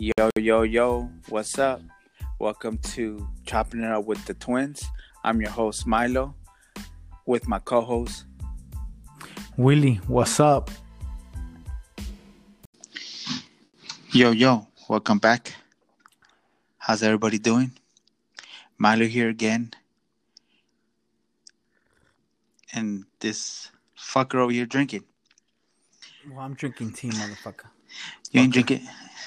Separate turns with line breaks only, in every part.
Yo, what's up? Welcome to Chopping It Up with the Twins. I'm your host, Milo, with my co host,
Willie. What's up?
Yo, welcome back. How's everybody doing? Milo here again. And this fucker over here drinking.
Well, I'm drinking tea, motherfucker.
You ain't drinking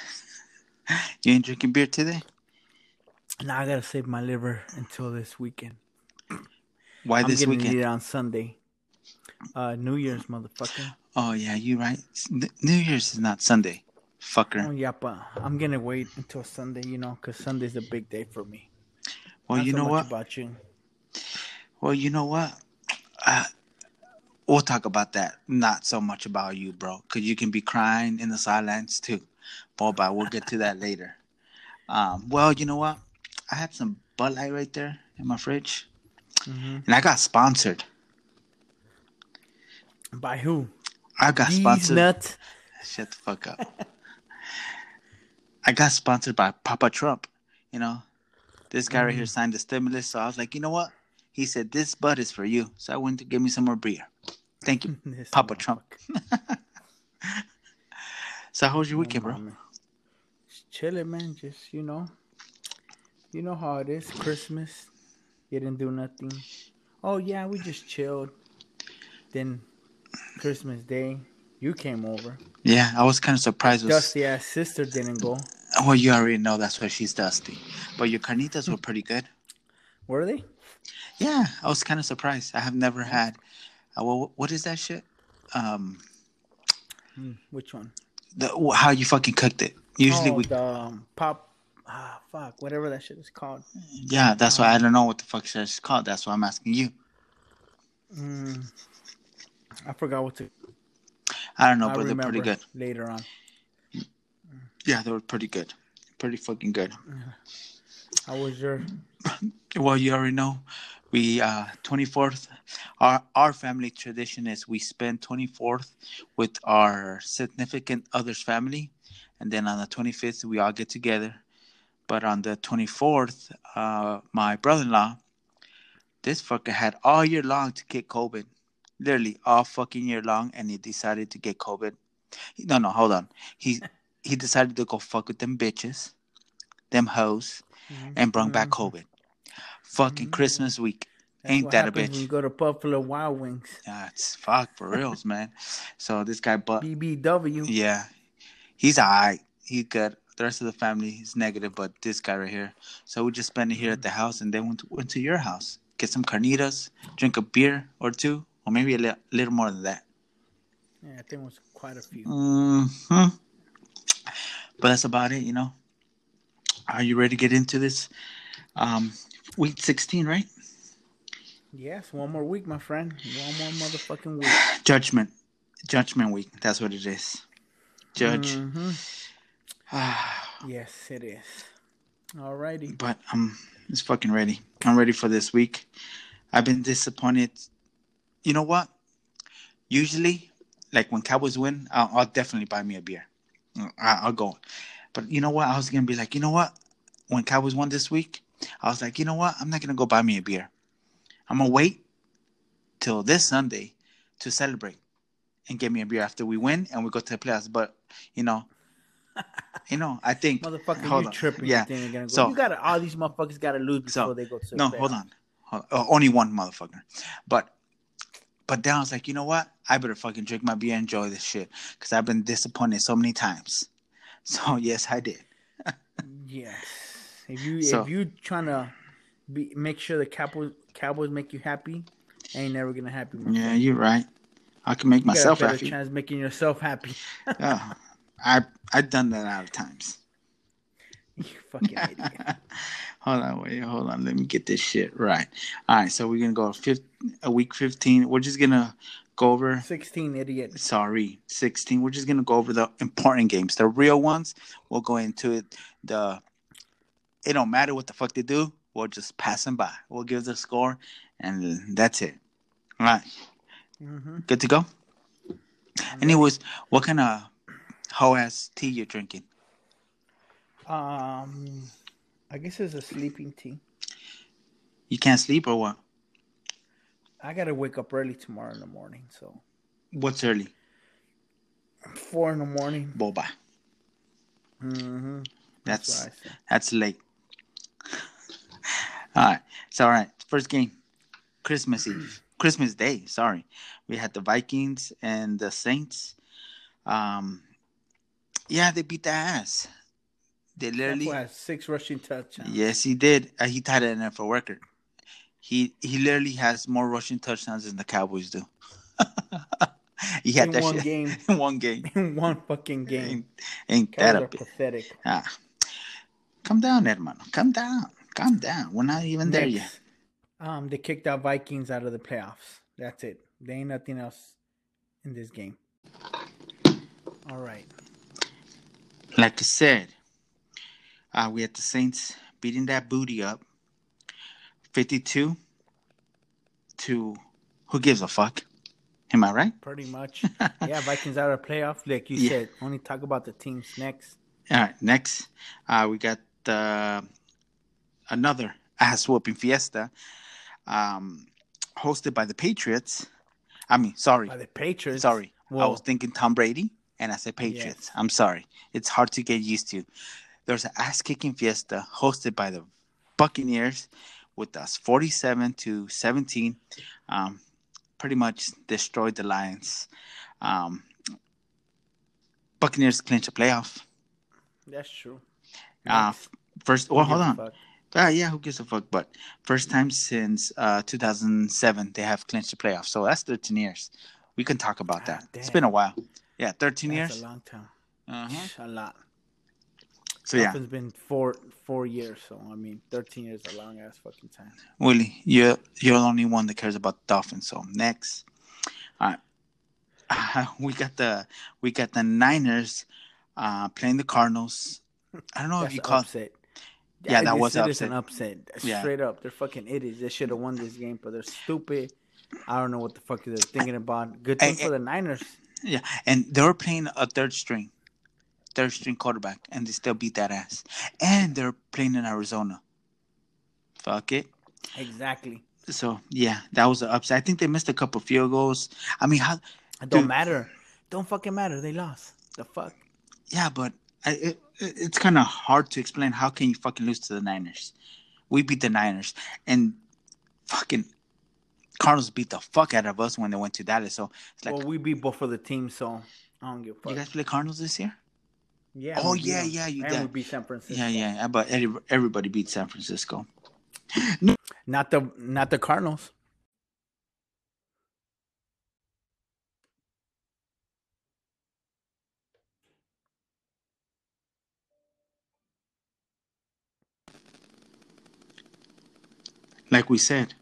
beer today?
Now I gotta save my liver until this weekend.
Why
I'm
this
gonna
weekend?
eat it on Sunday. New Year's, motherfucker.
Oh, yeah, you right. New Year's is not Sunday, fucker.
Oh, yeah, but I'm gonna wait until Sunday, because Sunday's a big day for me.
Well,
Not
you
so
know
much
what?
about you.
Well, you know what? We'll talk about that. Not so much about you, bro. Because you can be crying in the silence, too. But we'll get to that later. Well, you know what? I have some Bud Light right there in my fridge.
Mm-hmm.
And I got sponsored.
By who?
I got
These
sponsored.
nuts.
Shut the fuck up. I got sponsored by Papa Trump. This guy right here signed the stimulus. So I was like, you know what? He said, this Bud is for you. So I went to get me some more beer. Thank you, Papa Trump. So how was your weekend, bro?
Just chilling, man. Just, you know how it is. Christmas. You didn't do nothing. Oh, yeah, we just chilled. Then Christmas Day, you came over.
Yeah, I was kind of surprised.
Dusty ass sister didn't go.
Well, you already know that's why she's dusty. But your carnitas were pretty good.
Were they?
Yeah, I was kind of surprised. I have never had. What is that shit?
Which one?
How you fucking cooked it. Usually
the pop. Whatever that shit is called.
Yeah, that's why I don't know what the fuck it's called. That's why I'm asking you.
I forgot what to.
I don't know, but they're pretty good.
Later on.
Yeah, they were pretty good. Pretty fucking good.
How was your?
Well, you already know. We 24th. Our family tradition is we spend 24th with our significant other's family, and then on the 25th we all get together. But on the 24th, my brother-in-law, this fucker had all year long to get COVID. Literally all fucking year long, and he decided to get COVID. No, hold on. He decided to go fuck with them bitches, them hoes, and bring back COVID. Fucking Christmas week. Ain't that a bitch?
When you go to Buffalo Wild Wings.
Yeah, it's fuck for reals, man. So this guy,
BBW.
Yeah, he's alright. He's good. The rest of the family is negative, but this guy right here. So we just spent it here at the house, and then went to your house. Get some carnitas, drink a beer or two, or maybe a little more than that.
Yeah, I think it was quite a few.
But that's about it, Are you ready to get into this? Week 16, right?
Yes, one more week, my friend. One more motherfucking week.
Judgment week. That's what it is. Judge.
Yes, it is. Alrighty.
But I'm just fucking ready. I'm ready for this week. I've been disappointed. You know what? Usually, like when Cowboys win, I'll definitely buy me a beer. I'll go. But you know what? I was going to be like, you know what? When Cowboys won this week, I was like, you know what? I'm not going to go buy me a beer. I'm going to wait till this Sunday to celebrate and get me a beer after we win and we go to the playoffs. But, I think...
Motherfucker, you tripping.
Yeah.
You think they're gonna go. All these motherfuckers got to lose before they go to the playoffs.
Hold on. Only one motherfucker. But then I was like, you know what? I better fucking drink my beer and enjoy this shit. Because I've been disappointed so many times. So, yes, I did.
Yes. If you trying to make sure the Cowboys make you happy, ain't never going to happen.
Yeah, you're right. I can make myself happy. You got a better
chance making yourself happy.
Yeah. I've done that out of times.
You fucking idiot.
Hold on. Let me get this shit right. All right, so we're going to go week 15. We're just going to go over...
16, idiot.
Sorry, 16. We're just going to go over the important games. The real ones, we'll go into it. It don't matter what the fuck they do. We'll just pass them by. We'll give the score, and that's it. All right. Good to go? Anyways, what kind of hoe-ass tea you're drinking?
I guess it's a sleeping team.
You can't sleep or what?
I gotta wake up early tomorrow in the morning, so
What's early?
4 in the morning.
Boba.
Mm-hmm. That's what I say.
That's late. All right. So all right. First game, Christmas Eve, Christmas Day. Sorry, we had the Vikings and the Saints. Um, yeah, they beat their ass. They
That fool
literally.
has 6 rushing touchdowns
Yes, he did. He tied an NFL record. He literally has more rushing touchdowns than the Cowboys do. He had
in
that
one
shit
game.
in one game.
In one fucking game.
Ain't that
Cowboys
a
are
bit?
pathetic.
Ah, calm down, hermano. Calm down. Calm down. We're not even there yet.
Next, they kicked out Vikings out of the playoffs. That's it. There ain't nothing else in this game. All right.
Like I said, we had the Saints beating that booty up, 52 to who gives a fuck? Am I right?
Pretty much. Yeah, Vikings out of playoff. Like you said, only talk about the teams next.
All right, next, we got another ass whooping fiesta, hosted by the Patriots. I mean, sorry,
By the Patriots.
sorry.
Well,
I was thinking Tom Brady, and I said Patriots. Yes. I'm sorry. It's hard to get used to. There's an ass kicking fiesta hosted by the Buccaneers, with us 47-17. Pretty much destroyed the Lions. Buccaneers clinch a playoff.
That's true.
First, well, hold on. Yeah, who gives a fuck? But first time since 2007 they have clinched the playoff. So that's 13 years. We can talk about that. Damn. It's been a while. Yeah, 13 years.
That's a long time.
Uh-huh.
A lot.
So yeah,
it's been four years. So I mean, 13 years is a long ass fucking time.
Willie, you're the only one that cares about the Dolphins. So next, all right, we got the Niners playing the Cardinals. I don't know if you call
upset.
Yeah, that was upset.
It is an upset. Straight up, they're fucking idiots. They should have won this game, but they're stupid. I don't know what the fuck they're thinking about. Good thing for the Niners.
Yeah, and they were playing a third string quarterback, and they still beat that ass. And they're playing in Arizona. Fuck it.
Exactly.
So yeah, that was an upset. I think they missed a couple field goals. I mean, how?
It don't matter. Don't fucking matter. They lost. The fuck.
Yeah, but it's kind of hard to explain. How can you fucking lose to the Niners? We beat the Niners, and fucking Cardinals beat the fuck out of us when they went to Dallas. So it's like,
well, we beat both of the teams, so I don't give a fuck.
You guys play Cardinals this year?
Yeah.
Oh yeah, you did.
We beat San Francisco.
Yeah. But everybody beat San Francisco.
Not the Cardinals.
Like we said,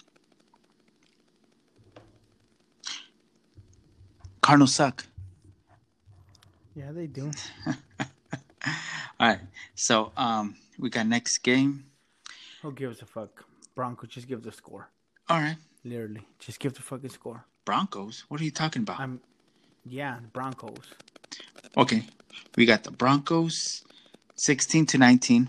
Cardinals suck.
Yeah, they do.
All right. So we got next game.
Who gives a fuck? Broncos, just give the score.
All right.
Literally, just give the fucking score.
Broncos? What are you talking about?
Yeah, Broncos.
Okay. We got the Broncos 16-19.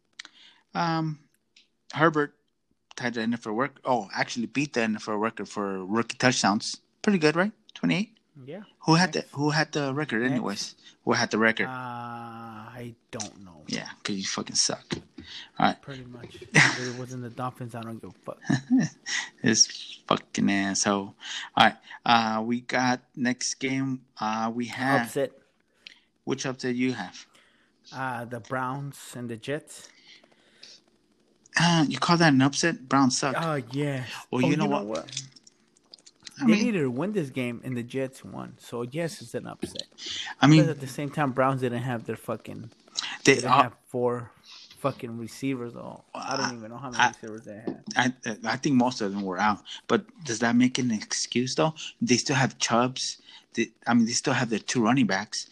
Herbert tied the NFL record. Oh, actually beat the NFL record for rookie touchdowns. Pretty good, right? 28.
Yeah.
Who had the record anyways? Who had the record?
I don't know.
Yeah, because you fucking suck. All right.
Pretty much. If it wasn't the Dolphins, I don't give a fuck.
This fucking asshole. All right. We got next game. We have
upset.
Which upset you have?
The Browns and the Jets.
You call that an upset? Browns suck.
Oh yeah.
Well, you know what?
They needed to win this game, and the Jets won. So yes, it's an upset.
I mean,
but at the same time, Browns didn't have their fucking. They didn't have 4 fucking receivers. Oh, I don't even know how many receivers they had.
I think most of them were out. But does that make an excuse though? They still have Chubbs. They still have their 2 running backs.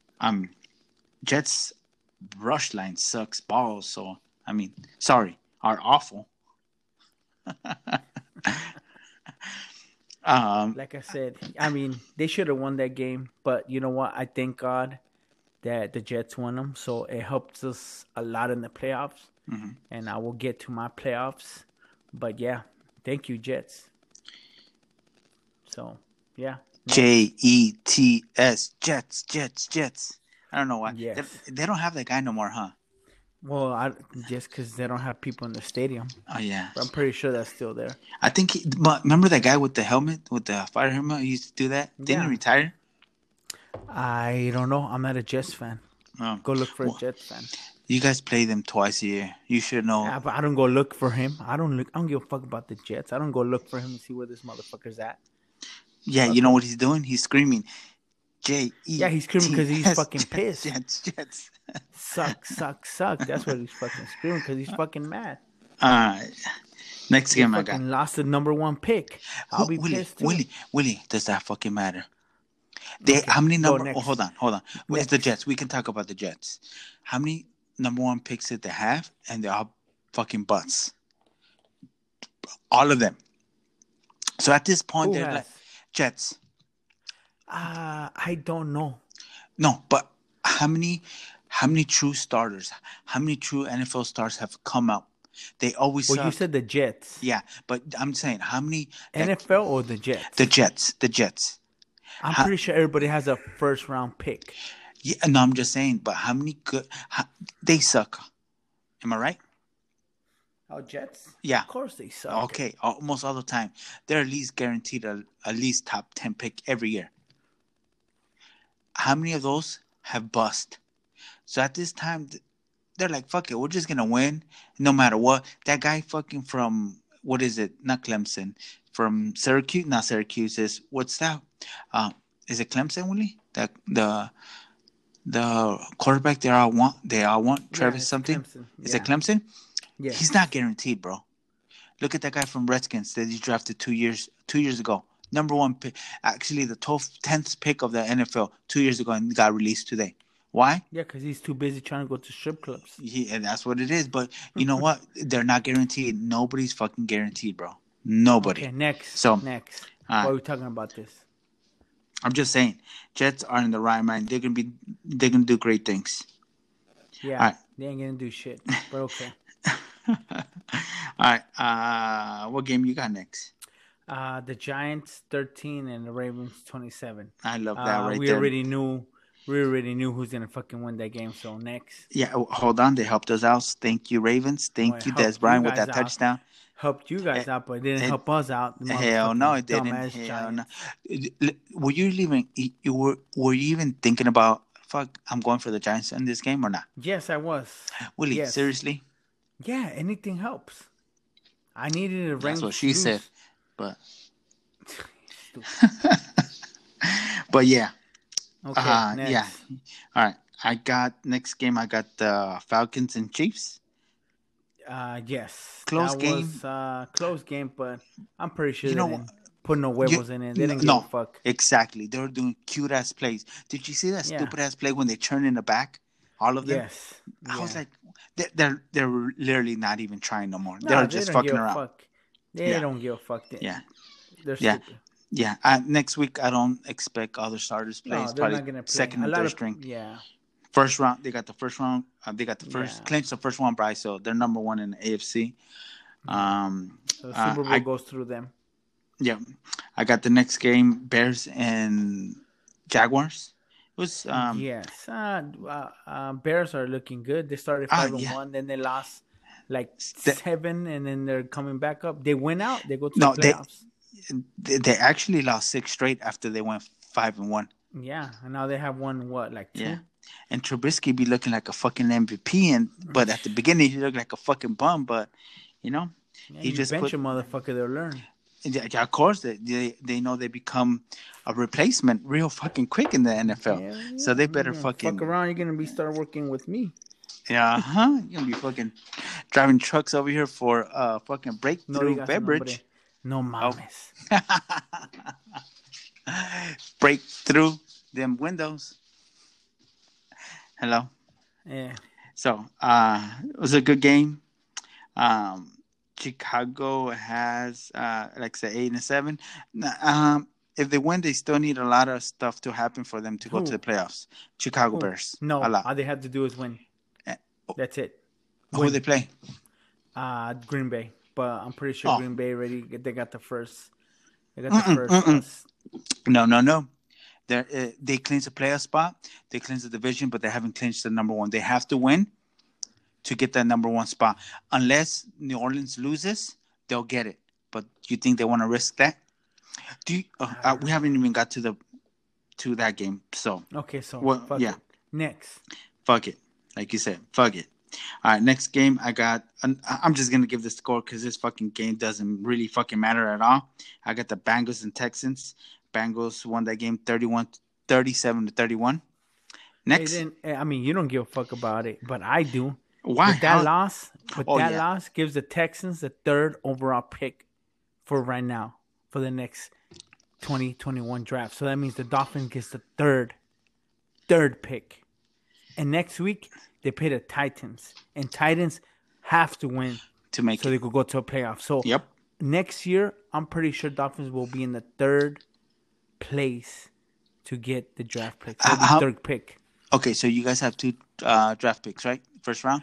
Jets rush line sucks balls. So sorry, are awful.
Like I said, they should have won that game, but you know what? I thank God that the Jets won them, so it helps us a lot in the playoffs.
Mm-hmm.
And I will get to my playoffs. But yeah, thank you, Jets. So yeah,
Jets, Jets. I don't know why.
Yes.
They don't have that guy no more, huh?
Well, just because they don't have people in the stadium.
Oh yeah.
But I'm pretty sure that's still there.
I think. But remember that guy with the helmet, with the fire helmet? He used to do that. Didn't he
Yeah.
retire?
I don't know. I'm not a Jets fan.
Oh.
Go look for a Jets fan.
You guys play them twice a year. You should know.
Yeah, but I don't go look for him. I don't give a fuck about the Jets. I don't go look for him and see where this motherfucker's at.
Yeah, okay. You know what he's doing? He's screaming.
Yeah, he's screaming because he's fucking pissed.
Jets.
Suck. That's what he's fucking screaming because he's fucking mad.
All right. Next game I got.
Lost the number 1 pick. I'll be pissed too.
Willie, does that fucking matter? How many number? Oh, hold on. It's the Jets. We can talk about the Jets. How many number 1 picks did they have? And they're all fucking butts. All of them. So at this point, they're like Jets.
I don't know.
No, but how many true starters? How many true NFL stars have come out? They always.
Well, you said the Jets.
Yeah, but I'm saying how many
NFL or the Jets?
The Jets.
I'm pretty sure everybody has a first round pick.
Yeah, no, I'm just saying. But how many good? They suck. Am I right?
Oh, Jets?
Yeah.
Of course they suck.
Okay, almost all the time. They're at least guaranteed at least top 10 pick every year. How many of those have bust? So at this time, they're like, fuck it, we're just going to win no matter what. That guy fucking from, what is it? Not Clemson. From Syracuse? Not Syracuse. What's that? Is it Clemson, Willie? The quarterback they all want Travis something?
Clemson.
Is it Clemson?
Yeah.
He's not guaranteed, bro. Look at that guy from Redskins that he drafted 2 years ago. Number 1 pick, actually the 10th pick of the NFL 2 years ago, and got released today. Why?
Yeah, because he's too busy trying to go to strip clubs.
And that's what it is. But you know what? They're not guaranteed. Nobody's fucking guaranteed, bro. Nobody.
Okay, next. Why are we talking about this?
I'm just saying, Jets are in the right mind. They're gonna do great things.
Yeah, they ain't gonna do shit. But okay.
All right. What game you got next?
The Giants 13 and the Ravens 27.
I love that
we already knew who's gonna fucking win that game. So next.
Yeah, hold on. They helped us out. Thank you, Ravens. Thank you, Des Bryant, with that touchdown.
Helped you guys out, but it didn't help us out.
Hell no, it didn't. Hell no. Were you even thinking about, fuck, I'm going for the Giants in this game or not?
Yes, I was.
Willie,
yes.
Seriously?
Yeah, anything helps. I needed a ring.
That's what she said. But but yeah.
Okay, next.
Yeah. All right. Next game I got the Falcons and Chiefs.
Yes.
Close game.
Close game, but I'm pretty sure they didn't put no huevos in it. They didn't give a fuck.
Exactly. They were doing cute ass plays. Did you see that stupid ass play when they turned in the back? All of them?
Yes.
I was like, they're literally not even trying no more. They're just fucking around.
Fuck. They don't give a fuck. They're stupid.
Yeah. Next week, I don't expect other starters play.
No, they're not gonna play.
Second and third string.
Yeah.
First round, they got the first round. They got the first clinched the first one, Bryce. So they're number 1 in the AFC.
So Super Bowl goes through them.
Yeah, I got the next game: Bears and Jaguars. It was
yes. Bears are looking good. They started 5-1, then they lost like 7, and then they're coming back up. They went out. They go to the playoffs.
They actually lost 6 straight after they went 5-1.
Yeah, and now they have won like 2.
Yeah. And Trubisky be looking like a fucking MVP, but at the beginning he looked like a fucking bum. But he just
bench a motherfucker. They'll learn.
Yeah, of course they know they become a replacement real fucking quick in the NFL. Yeah. So they better fuck
around. You're gonna start working with me.
Yeah, you're gonna be fucking driving trucks over here for fucking breakthrough beverage.
No mames.
Break through them windows. Hello.
Yeah.
So it was a good game. Chicago has like I said 8-7. if they win, they still need a lot of stuff to happen for them to go
Who?
to the playoffs. Chicago
Who?
Bears.
No,
a lot.
all they have to do is win.
Eh,
That's it.
Who they play?
Green Bay. But I'm pretty sure
Oh.
Green Bay already they got the first. They got the first.
No. They clinched the playoff spot. They clinched the division, but they haven't clinched the number one. They have to win to get that number one spot. Unless New Orleans loses, they'll get it. But you think they want to risk that? We haven't even got to that game. So
Okay, so
well, yeah.
It. Next.
Fuck it. Like you said, fuck it. All right, next game I got. I'm just gonna give the score because this fucking game doesn't really fucking matter at all. I got the Bengals and Texans. Bengals won that game 37-31. Next,
You don't give a fuck about it, but I do.
Why?
With that loss,
yeah.
loss gives the Texans the third overall pick for right now for the next 2021 draft. So that means the Dolphins gets the third pick, and next week they play the Titans, and Titans have to win
to make
so they could go to a playoff. So
yep.
Next year, I'm pretty sure Dolphins will be in the third place to get the draft pick. Third pick.
Okay, so you guys have two draft picks, right? First round?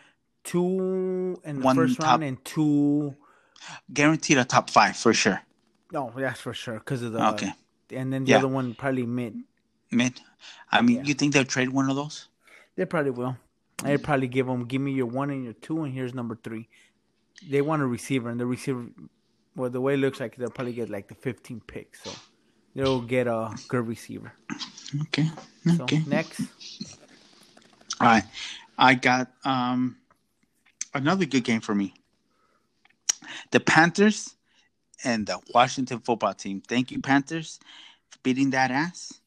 2 in the first round and 2.
Guaranteed a top 5 for sure.
No, that's for sure because of the.
Okay.
And then the other one probably mid.
Mid? I mean, you think they'll trade one of those?
They probably will. They'd probably give me your 1 and your 2, and here's number 3. They want a receiver, and the receiver, well, the way it looks like, they'll probably get like the 15th pick. So they'll get a good receiver.
Okay.
So, next.
All right. I got another good game for me. The Panthers and the Washington football team. Thank you, Panthers, for beating that ass.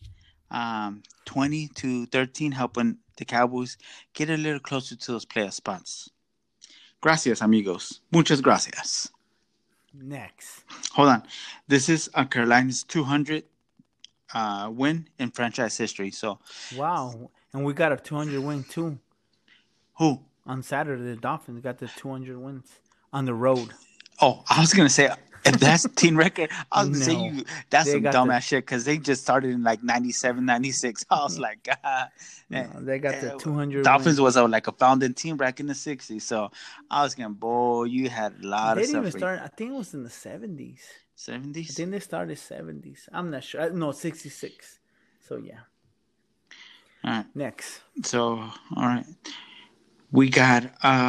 20-13, helping the Cowboys get a little closer to those playoff spots. Gracias, amigos. Muchas gracias.
Next.
Hold on. This is Carolina's 200 win in franchise history. So,
wow. And we got a 200 win too.
Who?
On Saturday, the Dolphins got the 200 wins on the road.
Oh, I was going to say, if that's team record, I was going to say that's some dumbass shit because they just started in like 97, 96. I was like,
they got the 200
Dolphins was like a founding team back in the 60s. So I was going, boy, you had a lot of stuff.
They didn't even start, I think it was in the 70s.
70s?
I think they started 70s. I'm not sure. No, 66. So, yeah.
All right.
Next.
So, all right. We got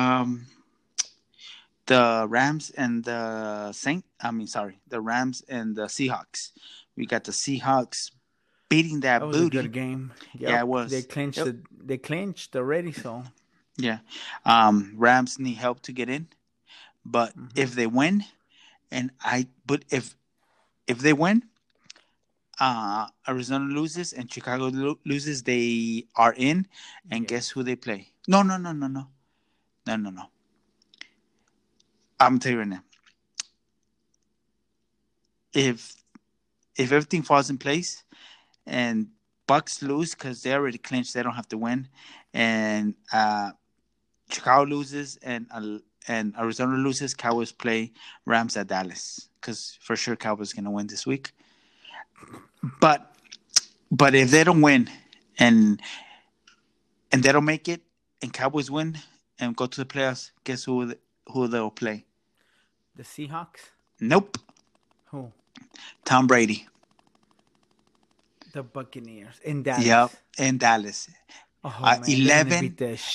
the Rams and the the Rams and the Seahawks. We got the Seahawks beating that
was
booty.
A good game. Yep.
Yeah, it was.
They clinched already, so.
Yeah. Rams need help to get in. But if they win, if they win, Arizona loses and Chicago loses, they are in. And guess who they play? No. I'm gonna tell you right now. If everything falls in place and Bucks lose because they already clinched, they don't have to win, and Chicago loses and Arizona loses, Cowboys play Rams at Dallas because for sure Cowboys gonna win this week. But if they don't win and they don't make it and Cowboys win and go to the playoffs, guess who they'll play?
The Seahawks?
Nope.
Who?
Tom Brady.
The Buccaneers in Dallas.
Yep, in Dallas.
Oh, man,
11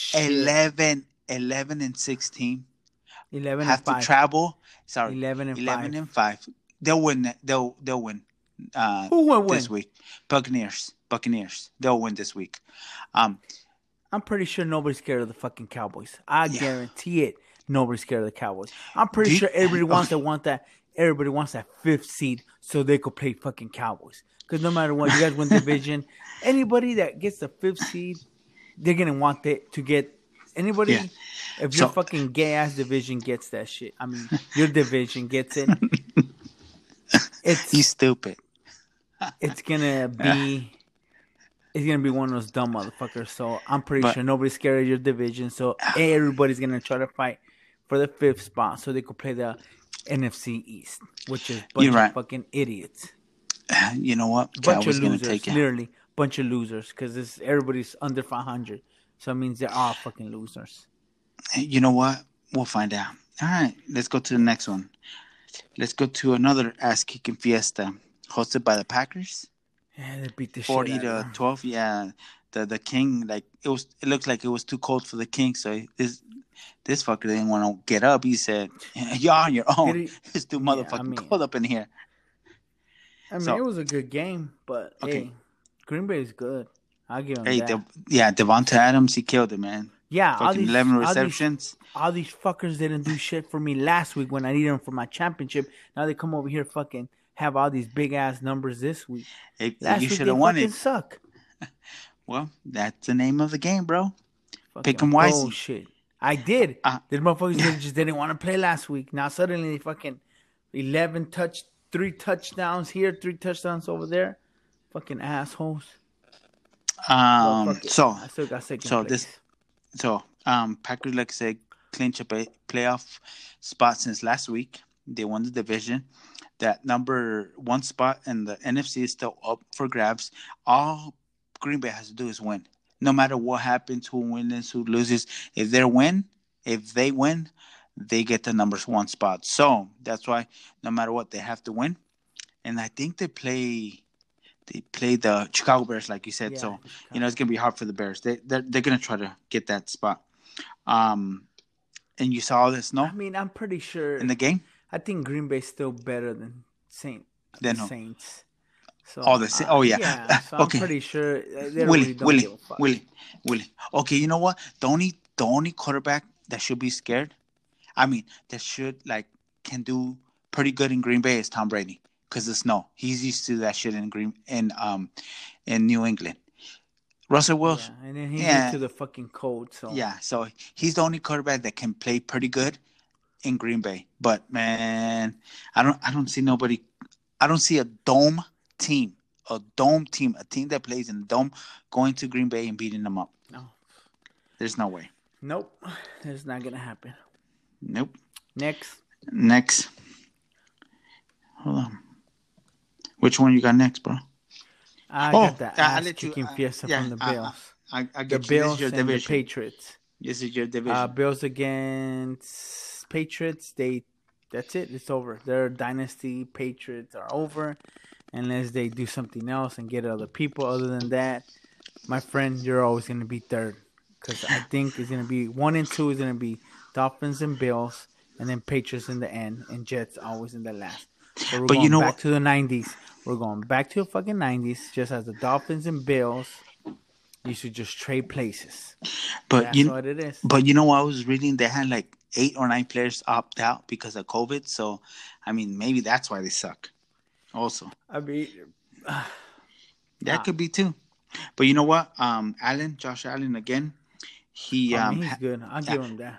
and 16.
11
have
and 5.
To travel. Sorry.
11
and 5. They'll win. They'll win.
Who will win
this week? Buccaneers. They'll win this week.
I'm pretty sure nobody's scared of the fucking Cowboys. I guarantee it. Nobody's scared of the Cowboys. I'm pretty sure everybody wants that. Everybody wants that 5th seed so they could play fucking Cowboys. Because no matter what, you guys win division. Anybody that gets the 5th seed, they're gonna want that to get anybody. Yeah. If your fucking gay ass division gets that shit, I mean, your division gets it.
You stupid.
It's gonna be one of those dumb motherfuckers. So I'm pretty sure nobody's scared of your division. So everybody's gonna try to fight for the 5th spot so they could play the NFC East, which is a bunch of fucking idiots.
You know what?
Bunch of
Cowboys gonna take
losers,
it.
literally bunch of losers, because everybody's under 500, so it means they're all fucking losers.
You know what? We'll find out. All right, let's go to the next one. Let's go to another ass-kicking fiesta hosted by the Packers.
Yeah, they beat the
40
shit out of
to
them.
12. Yeah, the King, like it looks like it was too cold for the King, so this fucker didn't want to get up. He said, "You're on your own. It's too motherfucking cold up in here."
I mean, it was a good game, but hey, Green Bay is good. I'll give him that.
Devonta Adams, he killed it, man.
Yeah,
fucking 11 receptions.
All these fuckers didn't do shit for me last week when I needed them for my championship. Now they come over here fucking have all these big ass numbers this week.
Last you should have won it.
Suck.
Well, that's the name of the game, bro. Pick them wisely.
Bullshit. I did. The motherfuckers just didn't want to play last week. Now suddenly they fucking 3 touchdowns here, 3 touchdowns over there. Fucking assholes.
I
still got second place.
Packers, like I said, clinch a playoff spot since last week. They won the division. That number 1 spot in the NFC is still up for grabs. All Green Bay has to do is win. No matter what happens, who wins, who loses. If they win, they get the number 1 spot. So that's why no matter what, they have to win. And I think they play the Chicago Bears, like you said. Yeah, so it's gonna be hard for the Bears. They're gonna try to get that spot. And you saw this, no?
I mean, I'm pretty sure
in the game.
I think Green Bay's still better than Saints. So,
yeah.
So I'm pretty sure they really don't give a fuck.
Willie. Okay, you know what? The only quarterback that should be scared, I mean, that can do pretty good in Green Bay is Tom Brady, because the snow. He's used to that shit in New England. Russell Wilson,
and then he's used to the fucking cold. So
so he's the only quarterback that can play pretty good in Green Bay. But man, I don't see nobody. I don't see a dome team, a team that plays in the dome going to Green Bay and beating them up.
No,
there's no way.
Nope, it's not gonna happen.
Nope.
Next.
Hold on. Which one you got next, bro?
I got that ass-kicking fiesta from the Bills. The Bills and the Patriots.
This is your division.
Bills against Patriots. That's it. It's over. Their dynasty Patriots are over, unless they do something else and get other people. Other than that, my friend, you're always going to be third, because I think it's going to be 1 and 2 is going to be Dolphins and Bills, and then Patriots in the end, and Jets always in the last. So we're going back to the 90s. We're going back to the fucking 90s, just as the Dolphins and Bills. You should just trade places.
But
that's what it is.
But you know what I was reading? They had like 8 or 9 players opt out because of COVID. So, I mean, maybe that's why they suck. Also,
I mean,
that could be too. But you know what? Josh Allen again. He's
good. I'll give him that.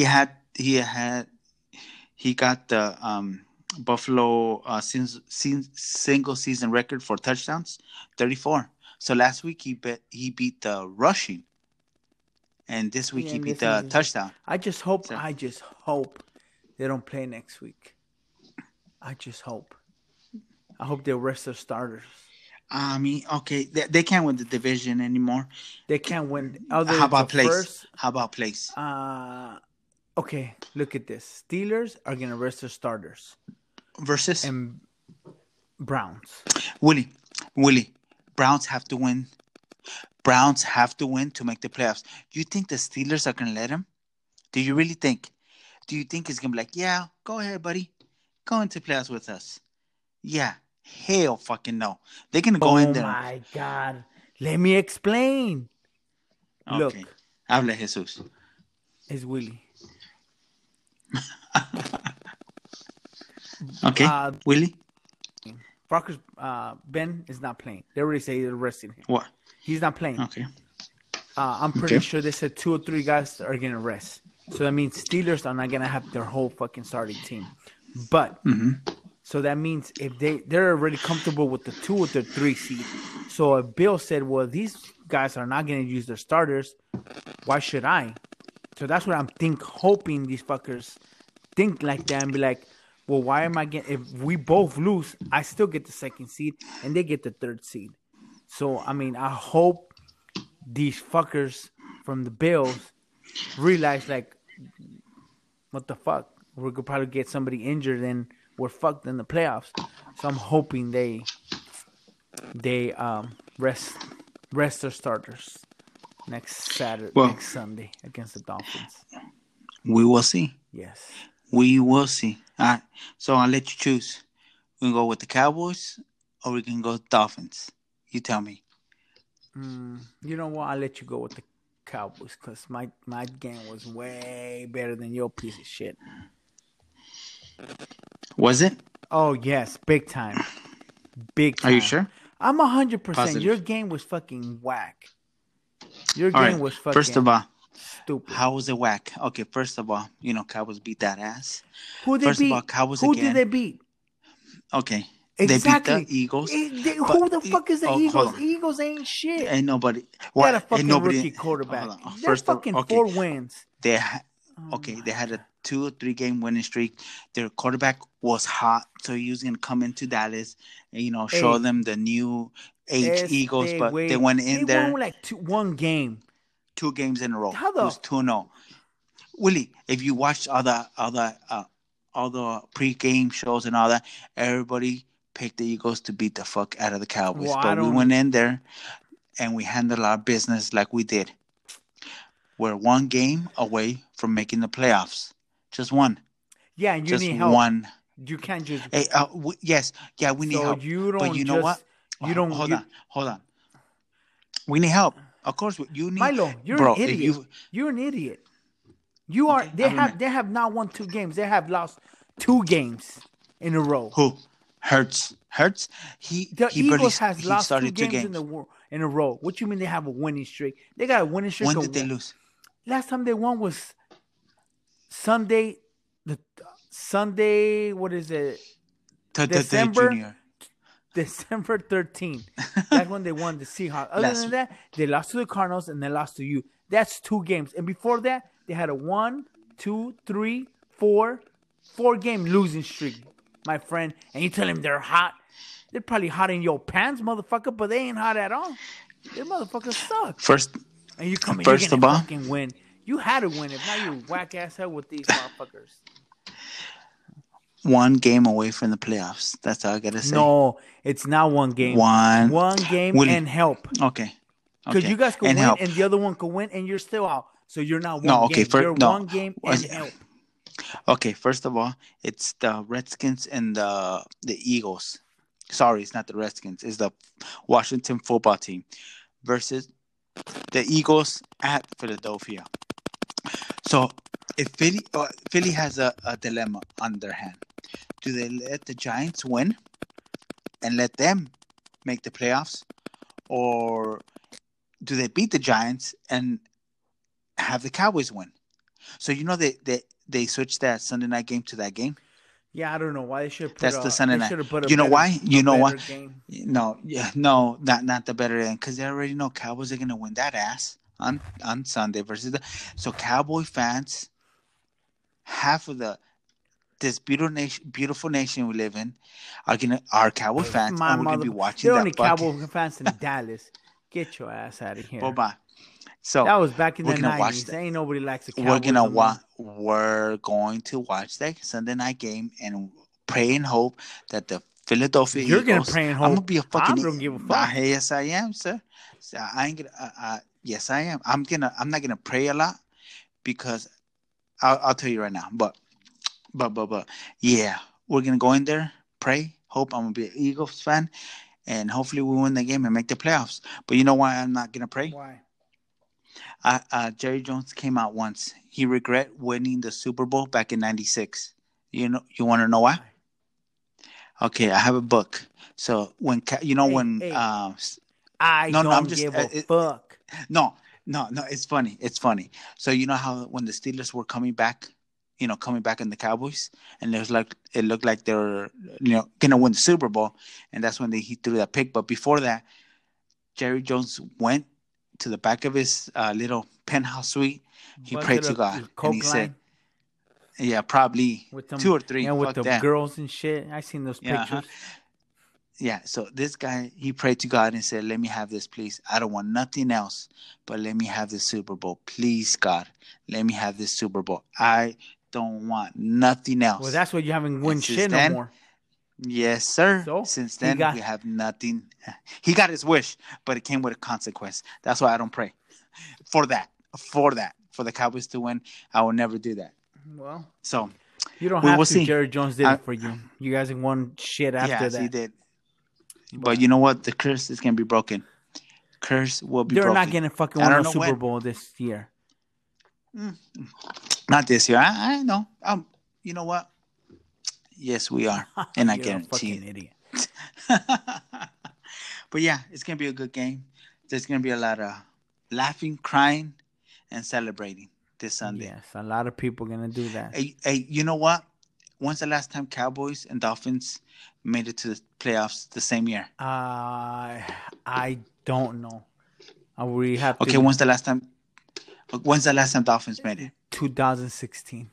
He got the Buffalo single season record for touchdowns, 34. So last week he beat the rushing, and this week he beat the touchdown.
I just hope they don't play next week. I hope they rest their starters.
I mean, okay, they can't win the division anymore.
They can't win.
How about place? How about place?
Okay, look at this. Steelers are gonna rest their starters.
Versus
and Browns.
Willie, Browns have to win. Browns have to win to make the playoffs. Do you think the Steelers are gonna let them? Do you really think? Do you think it's gonna be like, yeah, go ahead, buddy, go into playoffs with us? Yeah, hell, fucking no. They're gonna go in there.
Oh my God, let me explain.
Okay.
Look,
habla Jesus.
It's Willie.
Okay, Willie.
Brockers, Ben is not playing. They already say they're resting him.
What?
He's not playing.
Okay.
I'm pretty sure they said 2 or 3 guys are gonna rest. So that means Steelers are not gonna have their whole fucking starting team. But so that means if they're already comfortable with the 2 or the 3 seed. So if Bill said, well, these guys are not gonna use their starters, why should I? So that's what I'm hoping these fuckers think like that and be like, Well, why am I getting? If we both lose, I still get the second seed, and they get the third seed. So I mean, I hope these fuckers from the Bills realize, like, what the fuck? We could probably get somebody injured, and we're fucked in the playoffs. So I'm hoping they rest their starters next Sunday against the Dolphins.
We will see.
Yes.
We will see. All right. So I'll let you choose. We can go with the Cowboys or we can go with Dolphins. You tell me.
You know what? I'll let you go with the Cowboys because my game was way better than your piece of shit.
Was it?
Oh, yes. Big time. Big time.
Are you sure?
I'm 100%.
Positive.
Your game was fucking whack. Your
All
game
right.
was fucking
First of all,
stupid.
how was it whack? Okay, first of all, Cowboys beat that ass.
Who they
First
beat?
of all, Cowboys
Who
again.
did they beat?
Okay.
Exactly.
They beat the Eagles.
Who the fuck is the Eagles? Eagles ain't shit.
Ain't nobody.
They got a fucking rookie quarterback. They're fucking 4 wins.
They had a 2 or 3 game winning streak. Their quarterback was hot, so he was gonna come into Dallas and show them the new age Eagles. But they went in there.
They won like 1 game.
2 games in a row.
How
it was 2-0. Willie, if you watched all the pre-game shows and all that, everybody picked the Eagles to beat the fuck out of the Cowboys.
Well,
but we went in there and we handled our business like we did. We're 1 game away from making the playoffs. Just 1.
Yeah, and you
just
need help.
1.
You can't just.
Hey, yes, yeah, we need help.
You don't.
But you know what?
You don't.
Hold on. We need help. Of course, you need.
Milo, you're an idiot. You're an idiot. You are. Okay, they have not won 2 games. They have lost 2 games in a row.
Who? Hurts.
The Eagles has lost 2 games in a row. What you mean they have a winning streak? They got a winning streak.
When did they lose?
Last time they won was Sunday. What is it?
December
13th. That's when they won the Seahawks. Other than that, they lost to the Cardinals and they lost to you. That's 2 games. And before that, they had a 1, 2, 3, 4 game losing streak, my friend. And you tell them they're hot. They're probably hot in your pants, motherfucker, but they ain't hot at all. They motherfuckers suck. And you come in, you're gonna fucking win. You had to win. If not, you whack ass hell with these motherfuckers.
1 game away from the playoffs. That's all I gotta say.
No, it's not 1 game. 1 game and help.
Okay.
Because you guys could win
help.
and the other one could win and you're still out. So you're not 1 game. You're 1 game and help.
Okay, first of all, it's the Redskins and the Eagles. Sorry, it's not the Redskins. It's the Washington football team versus the Eagles at Philadelphia. So if Philly has a dilemma on their hand. Do they let the Giants win and let them make the playoffs? Or do they beat the Giants and have the Cowboys win? So they switched that Sunday night game to that game.
Yeah, I don't know why they should put.
That's the Sunday night.
You know
why? You know why?
Game.
No, not the better end because they already know Cowboys are gonna win that ass on Sunday versus so Cowboy fans, half of this beautiful nation we live in are Cowboy fans and we're gonna be watching that.
They're only Cowboy fans in Dallas. Get your ass out of here.
Bye. So
that was back in the 90s. Ain't nobody likes the Cowboys.
We're going to watch that Sunday night game and pray and hope that the Philadelphia
You're
Eagles.
Gonna pray and hope.
I'm gonna be a fucking.
I don't give a fuck.
Yes, I am, sir. So I ain't gonna. Yes, I am. I'm not gonna pray a lot because I'll tell you right now. But yeah, we're gonna go in there, pray, hope. I'm gonna be an Eagles fan, and hopefully we win the game and make the playoffs. But you know why I'm not gonna pray?
Why?
Jerry Jones came out once. He regret winning the Super Bowl back in '96. You want to know why? Okay, I have a book. So when
I don't give a fuck.
No, it's funny. It's funny. So you know how when the Steelers were coming back in the Cowboys, and it looked like they were gonna win the Super Bowl, and that's when he threw that pick. But before that, Jerry Jones went to the back of his little penthouse suite. He prayed to God and he said, Yeah, probably
with them,
2 or 3.
yeah, with
Fuck
the
that.
girls and shit. I seen those
Yeah,
pictures.
yeah. So this guy, he prayed to God and said, "Let me have this, please. I don't want nothing else, but let me have this Super Bowl, please, God. Let me have this Super Bowl. I don't want nothing else."
Well, that's why you haven't
And
win
since
shit no
then,
more.
yes, sir.
So
Since
he
then,
got
we have nothing. He got his wish, but it came with a consequence. That's why I don't pray for that. For the Cowboys to win, I will never do that.
well.
So
You don't
we
have
will
to.
see.
Jerry Jones did
I,
it for you. You guys won shit after
yes, he
that.
did. But
But
you know what? The curse is gonna be broken. Curse will be
they're
broken.
not gonna fucking
I
win
don't
no
know
Super
when.
Bowl this year.
Not this year. I know. You know what? Yes, we are, and I
You're a
guarantee
fucking idiot.
it. But yeah, it's gonna be a good game. There's gonna be a lot of laughing, crying, and celebrating this Sunday.
Yes, a lot of people gonna do that.
Hey, you know what? When's the last time Cowboys and Dolphins made it to the playoffs the same year?
I don't know. We have
Okay,
to.
when's the last time? When's the last time Dolphins made it?
2016.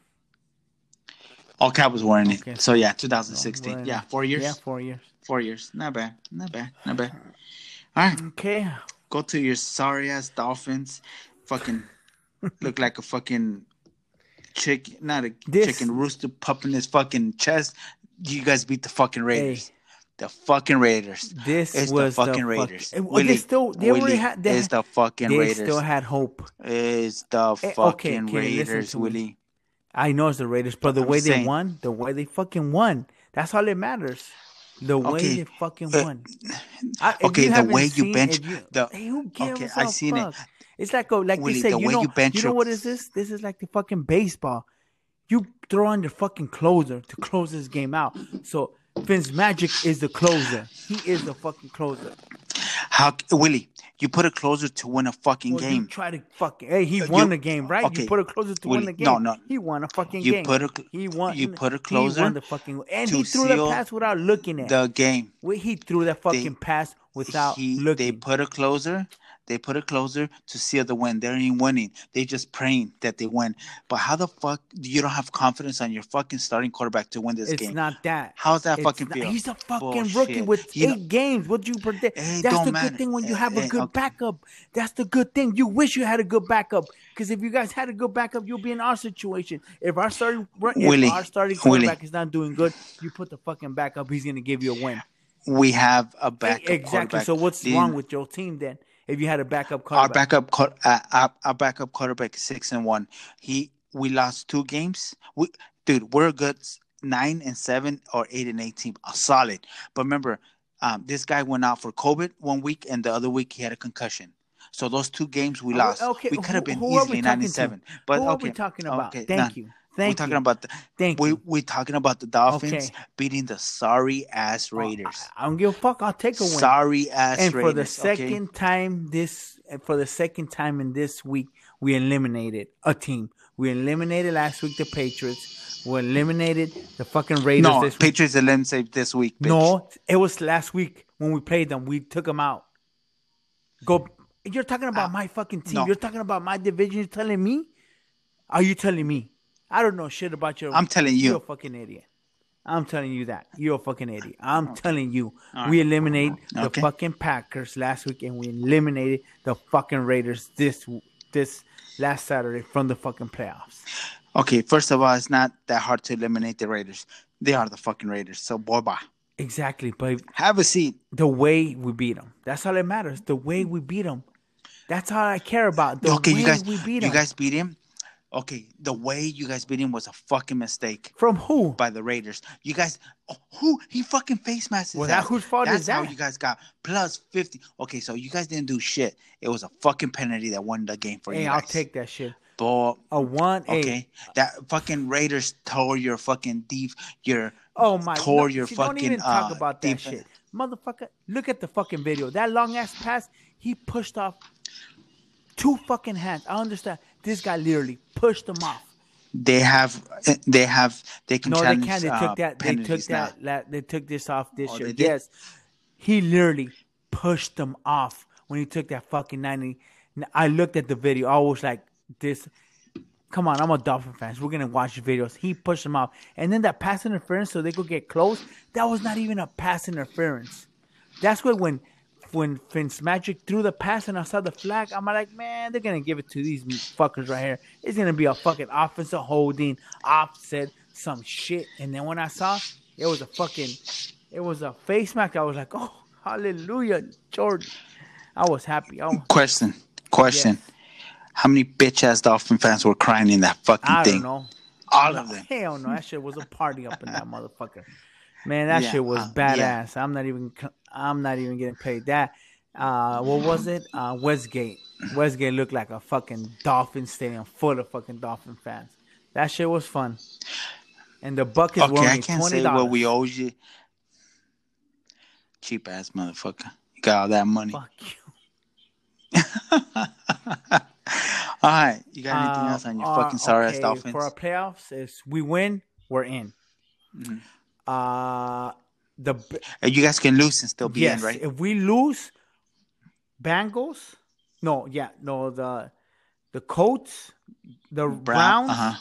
All Cowboys were in it.
Okay,
So yeah,
we're
2016.
in
Yeah,
it.
4 years.
Yeah, 4 years.
4 years. Not bad. Not bad. Not bad. All right,
Okay.
go to your sorry ass Dolphins. Fucking look like a fucking chicken, not a chicken rooster pumping his fucking chest. You guys beat the fucking Raiders.
Hey,
The fucking Raiders.
this
It's
was
the fucking Raiders.
Willie,
It's the fucking
they
Raiders.
still had hope.
It's the
Okay,
fucking
Kenny, listen
Raiders,
to me.
Willie.
I know it's the Raiders, but the
I'm
way they
saying.
won, the way they fucking won, that's all that matters. The way
Okay,
they fucking won.
okay, the way you bench
Hey, who gives
okay,
a
I seen
fuck?
it.
It's like they
Willie,
say,
the way you bench
you know what is this? This is like the fucking baseball. You throw on your fucking closer to close this game out. So Fitzmagic is the closer. He is the fucking closer.
How, Willie? You put a closer to win a fucking game.
You try to fucking. Hey, he won the game, right?
Okay,
you put a closer to
Willie,
win the game.
No.
He won a fucking
You
game.
You put a closer.
He won the fucking. And he threw the pass without looking at
the game.
He threw that fucking pass without looking.
They put a closer. They put a closer to seal the win. They ain't winning. They just praying that they win. But how the fuck you don't have confidence on your fucking starting quarterback to win this game?
It's not that.
How's that fucking feel?
He's a fucking rookie with 8 games. What'd you predict? That's the good thing when you have a good backup. That's the good thing. You wish you had a good backup. Because if you guys had a good backup, you'll be in our situation. If our starting quarterback is not doing good, you put the fucking backup. He's going to give you a win.
We have a backup quarterback.
So what's wrong with your team then? If you had a backup quarterback,
our backup quarterback is 6-1. We lost 2 games. We're a good 9-7 or 8-8 team, a solid. But remember, this guy went out for COVID 1 week, and the other week he had a concussion. So those 2 games we lost.
Okay,
we could have been easily 9-7. But
who are we talking about?
Okay,
Thank you.
We're talking about we're talking about the Dolphins beating the sorry ass Raiders.
I don't give a fuck. I'll take a win.
Sorry ass Raiders.
And for the second time in this week, we eliminated a team. We eliminated last week the Patriots. We eliminated the fucking Raiders this week.
Patriots eliminated this week. Bitch.
No, it was last week when we played them. We took them out. You're talking about my fucking team. No. You're talking about my division. You're telling me? Are you telling me? I don't know shit about your.
I'm telling you.
You're a fucking idiot. I'm telling you that. You're a fucking idiot. I'm telling you. We eliminated the fucking Packers last week, and we eliminated the fucking Raiders this last Saturday from the fucking playoffs.
Okay, first of all, it's not that hard to eliminate the Raiders. They are the fucking Raiders. So, boy.
Exactly, but
have a seat.
The way we beat them. That's all that matters. The way we beat them. That's all I care about. The way we beat them.
You guys beat him? Okay, the way you guys beat him was a fucking mistake.
From who?
By the Raiders. You guys, who? He fucking face masked his
ass. Whose fault is that?
That's how you guys got plus 50. Okay, so you guys didn't do shit. It was a fucking penalty that won the game for you guys.
Hey, I'll take that shit.
But
a 1-8.
Okay, that fucking Raiders tore your fucking your
don't even talk about that shit. Motherfucker, look at the fucking video. That long ass pass, he pushed off 2 fucking hands. I understand. This guy literally pushed them off.
They can challenge.
They can't. They took that.
Penalties
they took this off this year. Yes, he literally pushed them off when he took that fucking 90. I looked at the video. I was like, this Come on, I'm a Dolphin fan. We're gonna watch videos. He pushed him off, and then that pass interference so they could get close. That was not even a pass interference. That's what when Fitzmagic threw the pass and I saw the flag, I'm like, man, they're gonna give it to these fuckers right here. It's gonna be a fucking offensive holding, offset, some shit. And then when I saw it was a face mask, I was like, oh, hallelujah, Jordan. I was happy.
Question.
Yes.
How many bitch ass Dolphin fans were crying in that fucking thing?
I don't know.
All of them.
Hell no, that shit was a party up in that motherfucker. Man, that shit was badass. Yeah. I'm not even getting paid that. What was it? Westgate. Westgate looked like a fucking Dolphin stadium full of fucking Dolphin fans. That shit was fun. And the buckets were only $20.
I can't say what we owe you. Cheap ass motherfucker. You got all that money.
Fuck you.
All right. You got anything else on your fucking sorry ass Dolphins?
For our playoffs, if we win, we're in.
Mm-hmm.
You
guys can lose and still be in, right?
If we lose, Bengals, the Colts, the Browns,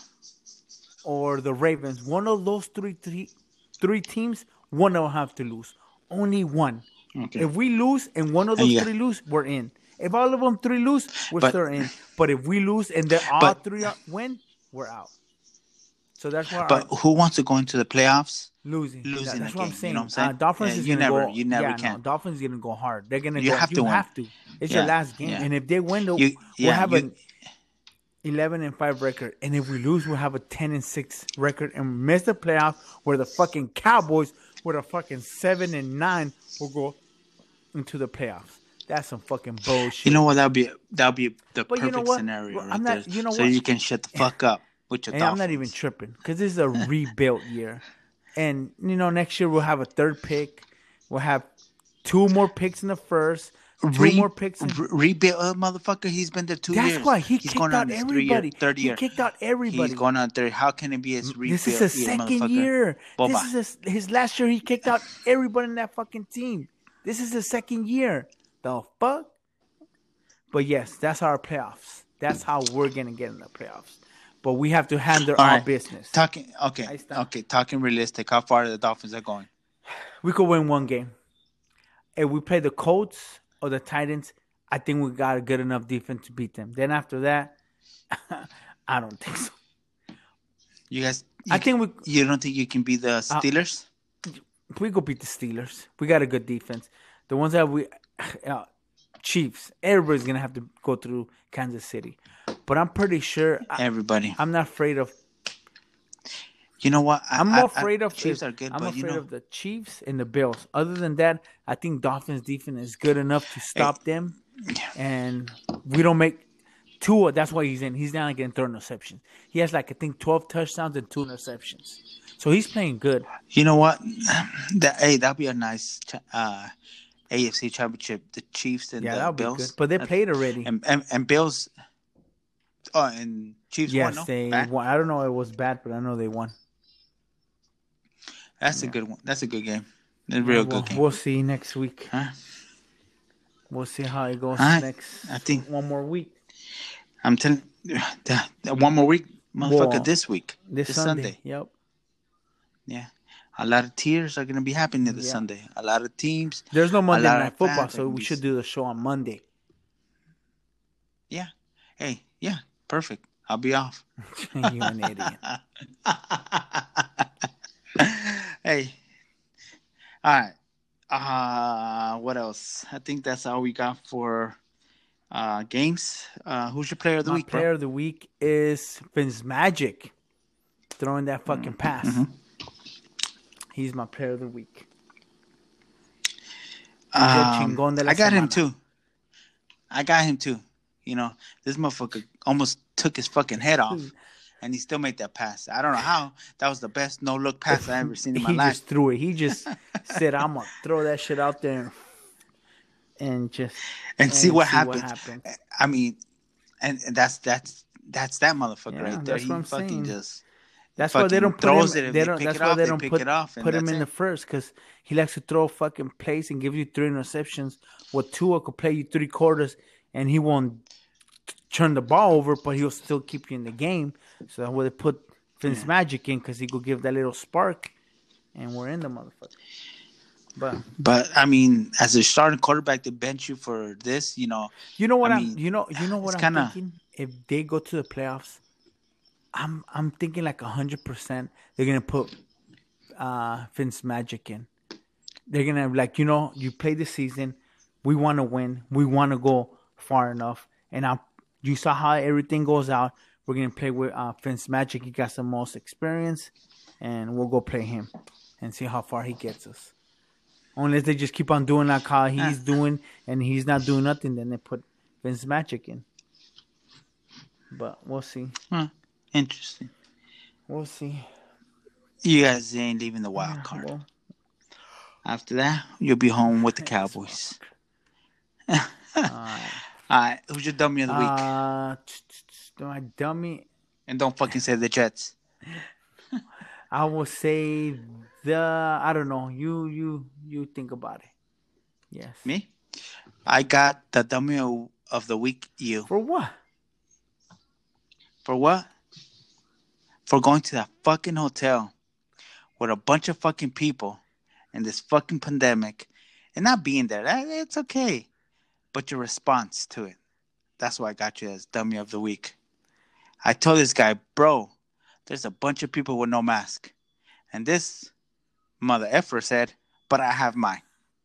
or the Ravens. One of those three teams, one of them have to lose. Only one. Okay. If we lose and one of those three lose, we're in. If all of them three lose, we're still in. But if we lose and all three win, we're out. So that's why.
But who wants to go into the playoffs?
Losing. That's what I'm saying.
You know what I'm saying?
Dolphins is gonna go.
You never can.
No, Dolphins is gonna go hard. They're gonna
you
go.
Have
you
to
have
win.
to. It's your last game, and if they win, we'll have an 11-5 record. And if we lose, we'll have a 10-6 record and miss the playoffs. Where the fucking Cowboys, with a fucking 7-9, will go into the playoffs. That's some fucking bullshit.
You know what? That'll be the perfect scenario.
I'm not. You know
so you can shut the fuck up with your.
I'm not even tripping because this is a rebuilt year, and next year we'll have a third pick. We'll have 2 more picks in the first. 2 more picks.
Rebuilt, motherfucker. He's been there 2 years.
That's why he's kicked out everybody.
Third year.
He kicked out everybody.
He's going on third. How can it be his rebuilt?
This is his second year.
Boba.
This is his last year. He kicked out everybody in that fucking team. This is his second year. The fuck? But yes, that's our playoffs. That's how we're gonna get in the playoffs. But we have to handle our business.
Talking realistic. How far the Dolphins are going?
We could win 1 game. If we play the Colts or the Titans, I think we got a good enough defense to beat them. Then after that, I don't think so.
You guys,
you
don't think you can beat the Steelers?
We could beat the Steelers. We got a good defense. The ones that Chiefs. Everybody's gonna have to go through Kansas City, but I'm pretty sure
everybody.
I'm not afraid of.
You know what?
I'm more afraid of
Chiefs are good.
I'm afraid of the Chiefs and the Bills. Other than that, I think Dolphins' defense is good enough to stop them, and we don't make Tua. That's why he's in. He's not getting throw interceptions. He has 12 touchdowns and 2 interceptions. So he's playing good.
You know what? That'd be a nice. AFC Championship, the Chiefs and the Bills. Be good.
But they played already.
And Bills. Oh, and Chiefs won.
Yes, they won. I don't know if it was bad, but I know they won.
That's a good one. That's a good game. A real good game.
We'll see next week.
Huh?
We'll see how it goes next.
I think
1 more week.
I'm telling you, 1 more week, motherfucker. This week,
this Sunday. Yep.
Yeah. A lot of tears are going to be happening this Sunday. A lot of teams.
There's no Monday Night Football, so we should do the show on Monday.
Yeah. Hey, yeah. Perfect. I'll be off.
You're an idiot.
Hey. All right. What else? I think that's all we got for games. Who's your player of the week, bro?
My player of the week is Fitzmagic. Throwing that fucking pass. Mm-hmm. He's my player of the week.
I got him too. This motherfucker almost took his fucking head off, and he still made that pass. I don't know how. That was the best no-look pass I ever seen in my life.
He just threw it. He just said, I'm going to throw that shit out there and
see what happens. I mean, and that's that motherfucker right there.
That's what I'm saying.
Just...
That's why they don't put him. That's why they don't put him in the first, because he likes to throw fucking plays and give you 3 interceptions. What Tua could play you 3 quarters and he won't turn the ball over, but he'll still keep you in the game. So that's why they put Fitzmagic in, because he could give that little spark, and we're in the motherfucker.
But I mean, as a starting quarterback, to bench you for this,
you know what
I mean,
you know what I'm
kinda,
thinking. If they go to the playoffs, I'm thinking like 100%. They're gonna put Fitzmagic in. They're gonna like, you play the season. We want to win. We want to go far enough. And you saw how everything goes out. We're gonna play with Fitzmagic. He got some most experience, and we'll go play him and see how far he gets us. Unless they just keep on doing like how he's doing, and he's not doing nothing, then they put Fitzmagic in. But we'll see.
Interesting.
We'll see.
You guys ain't leaving the wild card. Well, after that, you'll be home with the Cowboys. All right. Who's your dummy of the week?
My dummy.
And don't fucking say the Jets.
I will say I don't know. You think about it. Yes.
Me? I got the dummy of the week. You.
For what?
For what? For going to that fucking hotel with a bunch of fucking people in this fucking pandemic and not being there. It's okay. But your response to it. That's why I got you as dummy of the week. I told this guy, bro, there's a bunch of people with no mask. And this mother effer said, but I have mine.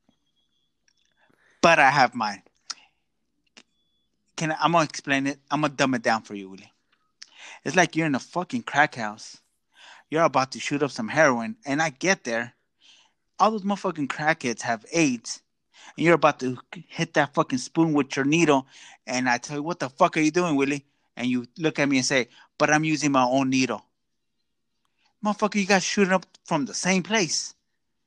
I'm going to explain it. I'm going to dumb it down for you, Willie. It's like you're in a fucking crack house. You're about to shoot up some heroin. And I get there. All those motherfucking crackheads have AIDS. And you're about to hit that fucking spoon with your needle. And I tell you, what the fuck are you doing, Willie? And you look at me and say, but I'm using my own needle. Motherfucker, you guys shooting up from the same place.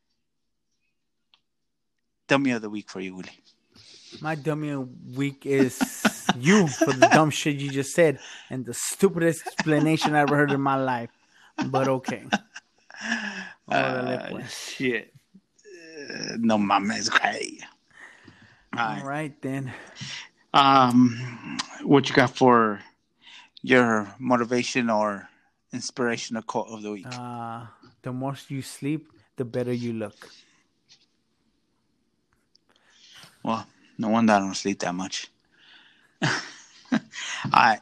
Dummy of the week for you, Willie.
My dummy of the week is you for the dumb shit you just said and the stupidest explanation I ever heard in my life. But okay.
Shit. No mames, great.
All right, then.
What you got for your motivation or inspirational quote of the week?
The more you sleep, the better you look.
Well, no wonder I don't sleep that much. All right.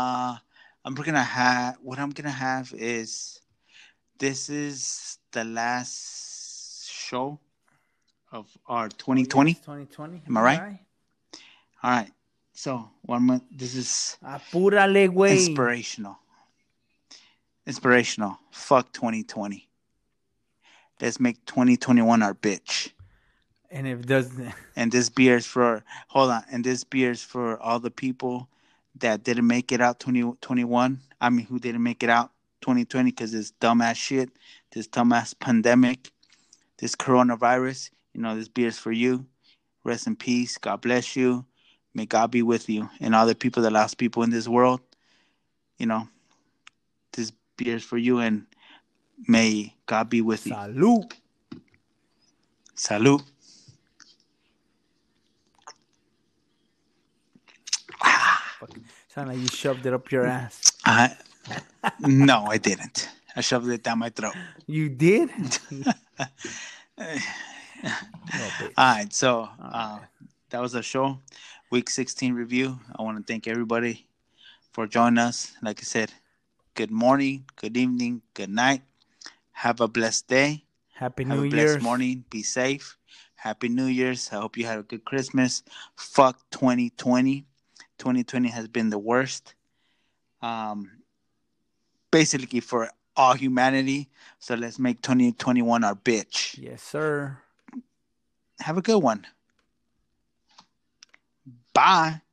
What I'm gonna have is, this is the last show of our 2020.
2020.
Am I right? All right. So this is
apúrale, güey.
Inspirational. Fuck 2020. Let's make 2021 our bitch.
And if it doesn't.
And this beer is for all the people that didn't make it out 2021. I mean, who didn't make it out 2020 because this dumbass shit, this dumbass pandemic, this coronavirus. This beer is for you. Rest in peace. God bless you. May God be with you. And all the people that lost people in this world. This beer is for you, and may God be with you.
Salud.
Salud.
Sound like you shoved it up your ass.
No, I didn't. I shoved it down my throat.
You did?
All right, so that was our show, week 16 review. I want to thank everybody for joining us. Like I said, good morning, good evening, good night. Have a blessed day.
Happy New Year's.
Have a blessed morning. Be safe. Happy New Year's. I hope you had a good Christmas. Fuck 2020. 2020 has been the worst. Basically for all humanity. So let's make 2021 our bitch.
Yes, sir.
Have a good one. Bye.